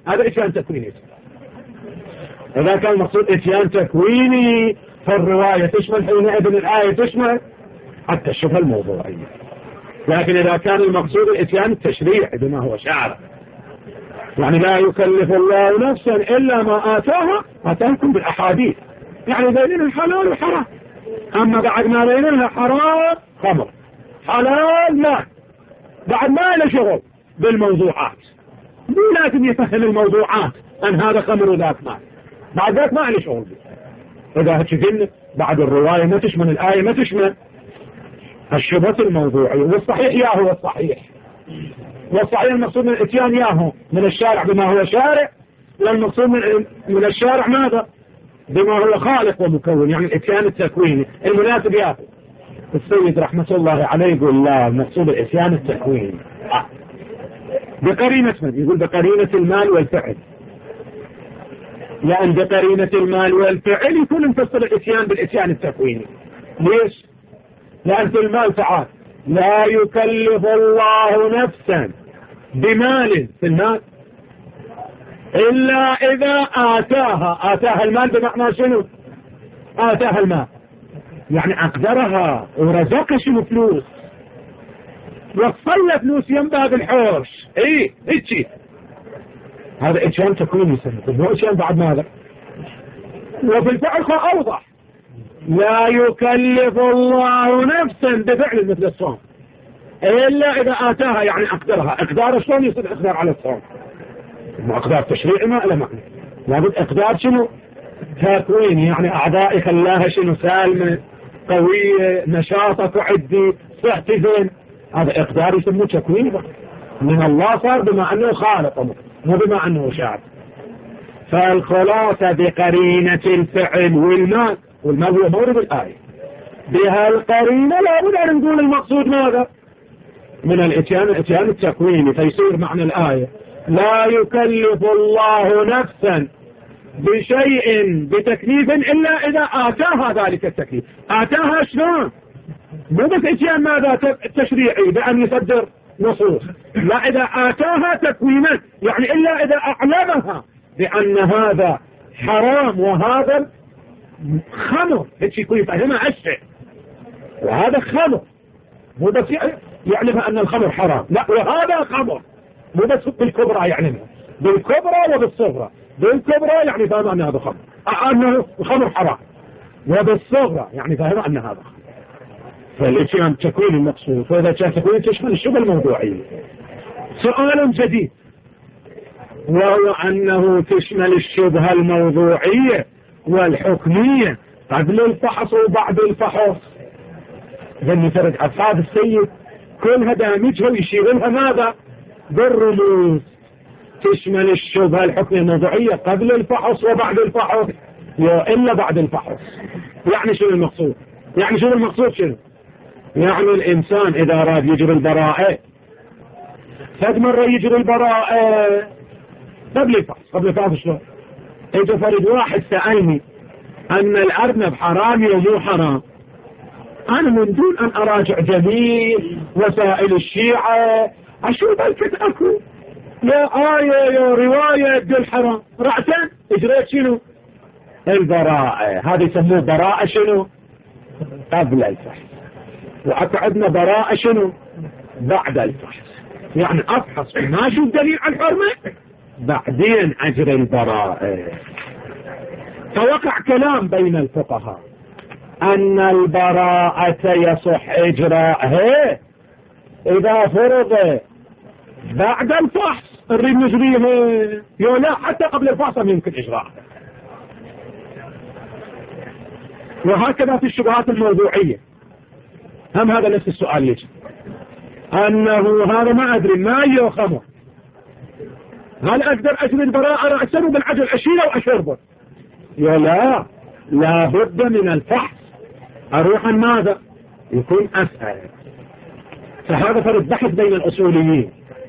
هذا إتيان تكويني. إذا كان المقصود إتيان تكويني فالرواية تشمل حينئذ الآية تشمل حتى الشبهة الموضوعية. لكن إذا كان المقصود الإتيان التشريعي بما هو شعر، يعني لا يكلف الله نفسا إلا ما آتاها، آتاكم بالأحاديث، يعني بين الحلال والحرام. أما بعد ما بينها حرام خمر، حلال ماء، بعد ما له شغل بالموضوعات، مو لازم يفهم الموضوعات أن هذا خمر وذاك ماء، بعد ذاك ما له شغل به. إذا هتشجن بعد الرواية ما تشمل الآية ما تشمل الشبهة الموضوعية. والصحيح يا هو الصحيح، والصحيح المقصود من الاتيان ياهو من الشارع بما هو شارع، والمقصود من, من الشارع ماذا؟ بما هو خالق ومكون، يعني الاتيان التكويني المناسب ياهو. السيد رحمة الله عليه يقول لا، المقصود الاتيان التكويني آه. بقرينة من؟ يقول بقرينة المال والفعل، لأن بقرينة المال والفعل يكون مفصل الاتيان بالاتيان التكويني. ليش؟ لأن في المال تعال لا يكلف الله نفسا بمال في المال إلا إذا آتاها. آتاها المال بمعنى شنو؟ آتاها المال يعني أقدرها ورزقها شنو؟ فلوس، وصل فلوس ينبع بالحوش. إيه إيشي هذا إتيان تكوين يسمى، مو إتيان بعد ماذا؟ وفي الفعل أوضح، لا يكلف الله نفسا بفعل مثل الصوم إلا إذا آتاها، يعني أقدرها. إقدار شلون يصير إقدار على الصوم؟ ما إقدار تشريعي ما له معنى، لابد إقدار شنو؟ تكوين، يعني أعضائي خلاها شنو؟ سالمة قوية، نشاطك وعدي صحتي زين، هذا إقدار يسموه تكوين من الله، صار بما أنه خالق مو بما أنه شاعر. فالخلاصة بقرينة الفعل والمال، والمال هو مورد الآية، بها القرينة لابد أن نقول المقصود ماذا؟ من الاتيان الاتيان التكويني، فيصير معنى الآية لا يكلف الله نفسا بشيء بتكليف إلا إذا آتاها ذلك التكليف. آتاها شلون؟ مو بس اتيان ماذا؟ التشريعي بأن يصدر نصوص، لا، إذا آتاها تكوينا، يعني إلا إذا أعلمها بأن هذا حرام وهذا خمر، هيك يكون يفهمها الشيء، وهذا خمر، مو بس يعلمها أن الخمر حرام، لا، وهذا خمر، مو بس بالكبرى يعلمها، بالكبرى وبالصغرى. بالكبرى يعني فهم أن هذا خمر، أنه خمر حرام، وبالصغرى يعني فهم أن هذا خمر. فالاتيان تكوين المقصود، فإذا كان تكوين تشمل الشبهة الموضوعية. سؤال جديد وهو أنه تشمل الشبهة الموضوعية والحكمية قبل الفحص وبعد الفحص. ذني فرد أصحاب السيد كلها دامجها ويشير لها ماذا؟ بالرموز. تشمل الشبهة الحكمية الموضوعية قبل الفحص وبعد الفحص، إلا بعد الفحص. يعني شنو المقصود؟ يعني شنو المقصود شنو؟ يعني الإنسان إذا أراد يجري البراءة، فد مرة يجري البراءة قبل الفحص. قبل الفحص شلون؟ إذا فرد واحد سألني أن الأرنب حرام ومو حرام، أنا من دون أن أراجع جميع وسائل الشيعة أشوف الكت أكو يا آية يا رواية تقول حرام، رأسا إجريت شنو؟ البراءة. هذا يسموه براءة شنو؟ قبل الفحص. وأكو عندنا براءة شنو؟ بعد الفحص، يعني أفحص ما أشوف دليل على الحرمة بعدين أجري البراءة. فوقع كلام بين الفقهاء أن البراءة يصح إجراءها إذا فرض بعد الفحص نريد نجريها، يو لا، حتى قبل الفحص يمكن إجراءها. وهكذا في الشبهات الموضوعية هم هذا نفس السؤال يجي، أنه هذا ما أدري ما يخمر، هل أقدر أجري البراءة رأسا بالعجل أشيله وأشربه؟ يا لا، لابد من الفحص. أروح عن ماذا؟ يكون أسهل. فهذا فرد بحث بين الأصوليين.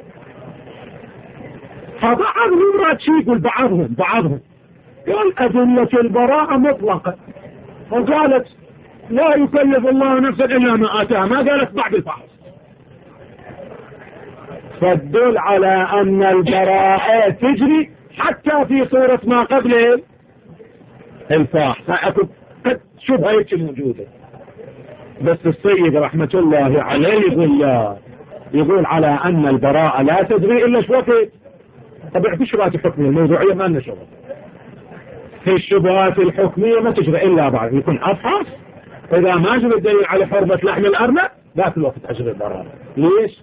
فبعضهم ما تشيقوا بعضهم بعضهم قال أدلة البراءة مطلقة، وقالت لا يكلف الله نفسا إلا ما آتاها، ما قالت بعد الفحص. فالدل على أن البراءة تجري حتى في صورة ما قبل الفاحص قد شبهة هيك موجودة. بس السيد رحمة الله عليه يقول لا، يقول على أن البراءة لا تجري إلا شوكت. طبعا في الشبهات الحكمية الموضوعية ما لنا شغل، في الشبهات الحكمية ما تجري إلا بعد يكون أفحص. إذا ما جرى الدليل على حرمة لحم الأرنب ذاك الوقت أجري البراءة. ليش؟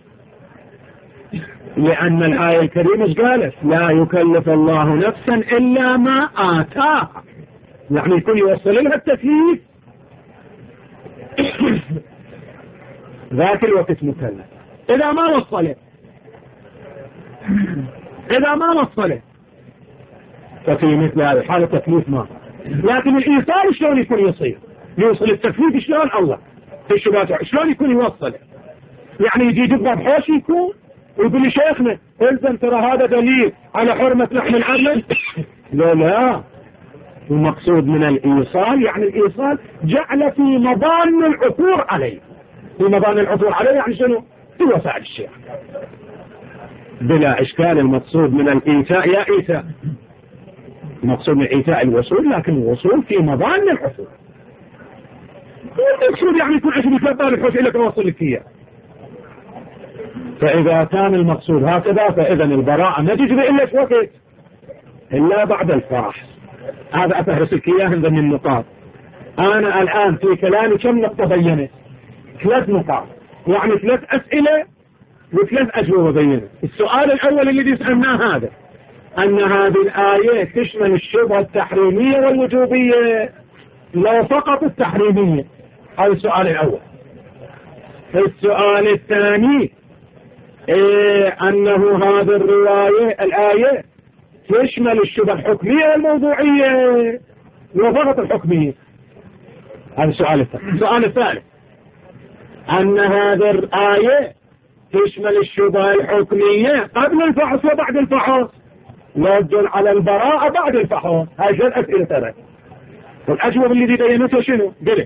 لأن الآية الكريمة قالت لا يكلف الله نفسا إلا ما آتاها، يعني يكون يوصل لها التكليف ذاك الوقت مكلف. إذا ما وصله إذا ما وصله ففي مثل هذه الحالة تكليف ما. لكن الإيصال شلون يكون يصير؟ يوصل التكليف شلون؟ الله في الشبهات شلون يكون يوصله؟ يعني يجي يجيبنا بحوش يكون ويقول لي شيخنا الزم ترى هذا دليل على حرمة لحم الأرنب. لا لا، المقصود من الإيصال يعني الإيصال جعل في مضان العثور عليه. في مضان العثور عليه يعني شنو؟ في وسائل الشيء بلا إشكال. المقصود من الإيتاء يا إيتاء، المقصود من إيتاء الوصول، لكن الوصول في مضان العثور. المقصود يعني يكون عشان يتلبى الحوش إلك وصل لك إياه. فإذا كان المقصود هكذا فإذا البراءة ما تجري إلا في وقت إلا بعد الفاحص. هذا أفهرس لك إياه من النقاط. أنا الآن في كلامي كم نقطة بينت؟ ثلاث نقاط، يعني ثلاث أسئلة وثلاث أجوبة بينت. السؤال الأول اللي يسألناه هذا أن هذه الآية تشمل الشبهة التحريمية والوجوبية لو فقط التحريمية. هذا السؤال الأول. السؤال الثاني إيه أنه هذه الرواية الآية تشمل الشبهة الحكمية والموضوعية وفقط الحكمية. هذا السؤال الثاني. السؤال الثالث أن هذه الآية تشمل الشبهة الحكمية قبل الفحص وبعد الفحص، يدل على البراءة بعد الفحص. هاي ثلاث أسئلة ثلاث. والأجوبة اللي بينتها شنو؟ قلت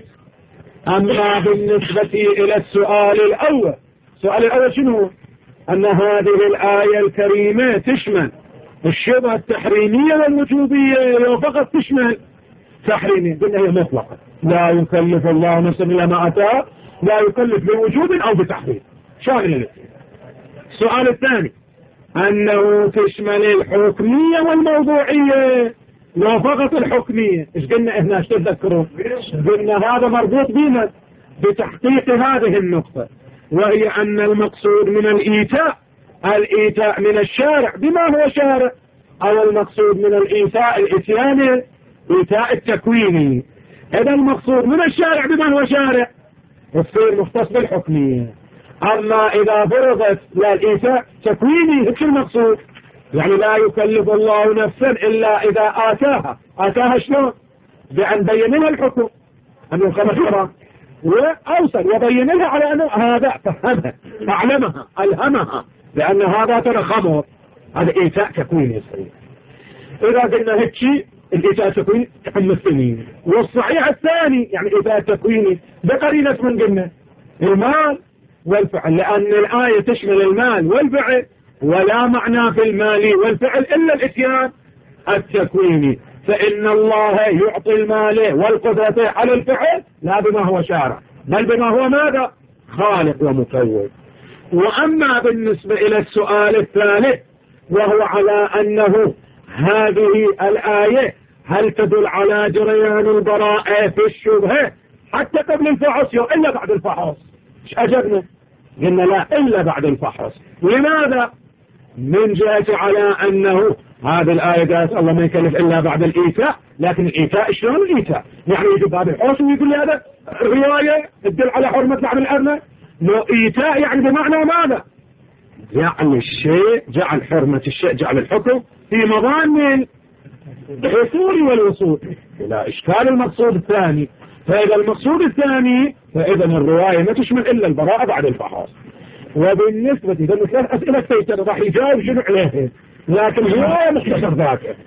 أما بالنسبة إلى السؤال الأول، السؤال الأول شنو؟ أن هذه الآية الكريمة تشمل الشبهة التحريمية والوجوبية وفقط تشمل تحريمية. قلنا هي مطلقة، لا يكلف الله نفسا إلا ما آتاها، لا يكلف بوجوب أو بتحريم، شامل الاثنين. السؤال الثاني أنه تشمل الحكمية والموضوعية وفقط الحكمية. إيش قلنا إحنا؟ ايش تذكرون؟ قلنا هذا مربوط بنا بتحقيق هذه النقطة، وهي أن المقصود من الإيتاء الإيتاء من الشارع بما هو شارع، أو المقصود من الإيتاء الإتيان إيتاء التكويني. هذا المقصود من الشارع بما هو شارع يصير مختص بالحكمية. أما إذا فرضت لا الإيتاء تكويني هيك المقصود، يعني لا يكلف الله نفسا إلا إذا آتاها. آتاها شلون؟ بأن بين لها الحكم أنه خمس حرام وأوصل وبين لها على أنه هذا فهمها أعلمها ألهمها لأن هذا ترى خمر. هذا إيتاء تكويني يصير. إذا قلنا هيك شيء الإيتاء التكويني تحمسني. والصحيح الثاني يعني إيتاء التكويني بقرينة من قلنا المال والفعل، لأن الآية تشمل المال والفعل، ولا معنى في المال والفعل إلا الإتيان التكويني. فإن الله يعطي المال والقدرة على الفعل لا بما هو شارع بل بما هو ماذا؟ خالق ومكون. وأما بالنسبة إلى السؤال الثالث وهو على أنه هذه الآية هل تدل على جريان البراءة في الشبهة حتى قبل الفحص إلا بعد الفحص؟ ايش أجبنا؟ قلنا لا إلا بعد الفحص. لماذا؟ من جهة على أنه هذه الآية قالت الله ما يكلف إلا بعد الإيتاء، لكن الإيتاء شلون الإيتاء؟ يعني يجب هذا الحوش ويقول لي هذا الرواية تدل على حرمة لحم الأرنب. لو إيتاء يعني بمعنى ماذا؟ جعل الشيء، جعل حرمة الشيء، جعل الحكم في مضان الحصول والوصول. لا إشكال المقصود الثاني. فإذا المقصود الثاني فإذا الرواية ما تشمل إلا البراءة بعد الفحص. وبالنسبة إذا ثلاث أسئلة تيسر راح يجاوب شنو عليها، لكن هو مختصر ذاك.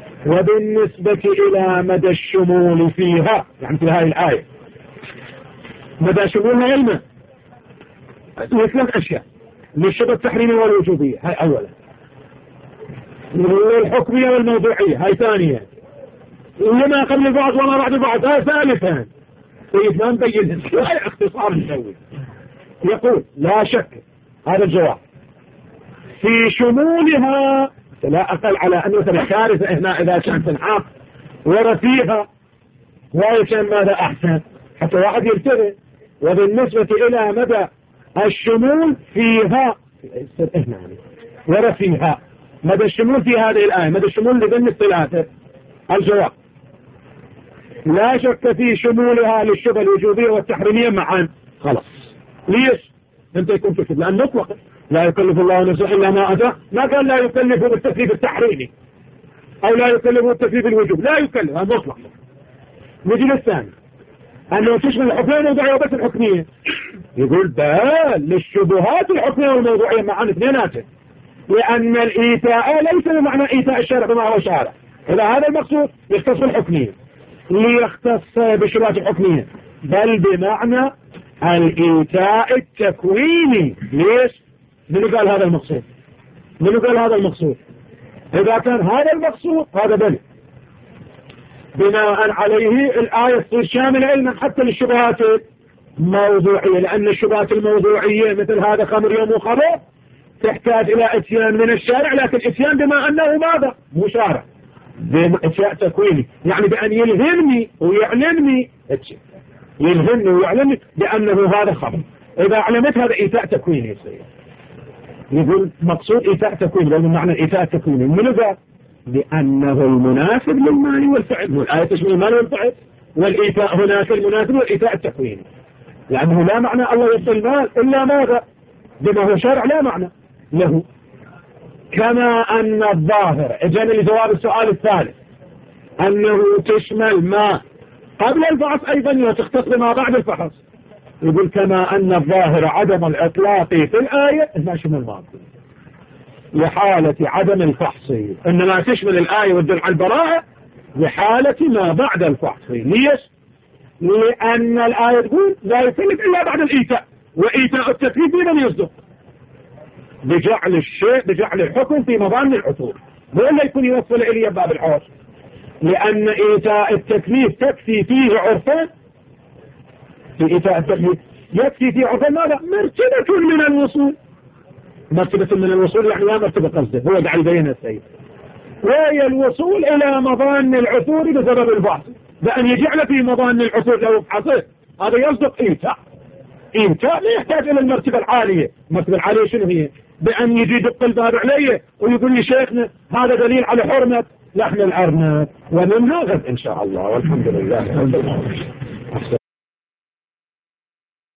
وبالنسبة إلى مدى الشمول فيها يعني في هذه الآية مدى شمولها علما ثلاث أشياء للشبه التحريمي والوجوبية. هاي أولا. الحكمية والموضوعية هاي ثانية، لما قبل البعض وما بعد البعض هاي ثالثا. طيب ما نبين هاي اختصار نسوي. يقول لا شك هذا الجواب في شمولها، لا أقل على أن مثلا كارثة هنا إذا كانت تنحاق ورفيها وإذا كان ماذا أحسن حتى واحد ينتبه. وبالنسبة إلى مدى الشمول فيها ورفيها، مدى الشمول في هذه الآية، مدى الشمول لضمن الثلاثة. الجواب لا شك في شمولها للشبه الوجوبية والتحريمية معا. خلاص ليش انت يكون تكتب؟ لأن مطلق لا يكلف الله نفسا إلا ما أتاه، ما قال لا يكلف بالتكليف التحريمي أو لا يكلف بالتكليف الوجوب، لا يكلف، هذا مطلق. نجي للثاني أنه تشمل الحكمية والموضوعية وبس الحكمية. يقول بل للشبهات الحكمية والموضوعية معا اثنيناتهم، لأن الإيتاء ليس بمعنى إيتاء الشارع بما هو شارع، إذا هذا المقصود يختص بالحكمية ليختص بالشبهات الحكمية، بل بمعنى الإيتاء التكويني. ليش؟ من قال هذا المقصود؟ من قال هذا المقصود؟ إذا كان هذا المقصود هذا بل بناء عليه الآية تصير شاملة علما حتى للشبهات الموضوعية، لأن الشبهات الموضوعية مثل هذا خمر يوم وخمر تحتاج إلى اتيان من الشارع، لكن اتيان بما أنه ماذا؟ مو شارع، بإتياء تكويني، يعني بأن يلهمني ويعلمني، يلهمني ويعلمني بأنه هذا خمر. إذا علمت هذا إيتاء تكويني يصير. يقول مقصود إيتاء تكويني، لأنه معنى الإيتاء التكويني من ذا؟ لأنه المناسب للمال والفعل، والآية تشمل المال والفعل، والإيتاء هناك المناسب والإيتاء التكويني، لأنه لا معنى الله يعطي المال إلا ماذا؟ بما هو شرع لا معنى له. كما أن الظاهر اجانا لجواب السؤال الثالث أنه تشمل ما قبل الفحص أيضا وتختص بما بعد الفحص. يقول كما أن الظاهر عدم الإطلاق في الآية ما شمل ما لحالة عدم الفحص، إنما تشمل الآية والدل على البراءة لحالة ما بعد الفحص. ليش؟ لأن الآية تقول لا يكلف إلا بعد الإيتاء، وإيتاء التكليف من يصدق بجعل الشيء بجعل الحكم في مظان العثور، ولا يكون يوصل إليه باب الحوش، لأن إيتاء التكليف تكفي فيه عرفان. في إيتاء التكليف يكفي فيه عرفان ماذا؟ مرتبة من الوصول، مرتبة من الوصول يعني لا مرتبة قصده، هو دعا يبينها السيد، وهي الوصول إلى مظان العثور بسبب البحث، بأن يجعل في مظان العثور لو بحثه هذا يصدق إيتاء. إيتاء لا يحتاج إلى المرتبة العالية. المرتبة العالية شنو هي؟ بأن يجي يدق الباب عليه ويقول لي شيخنا هذا دليل على حرمة لحم الأرنب، ومنها غد إن شاء الله، والحمد لله.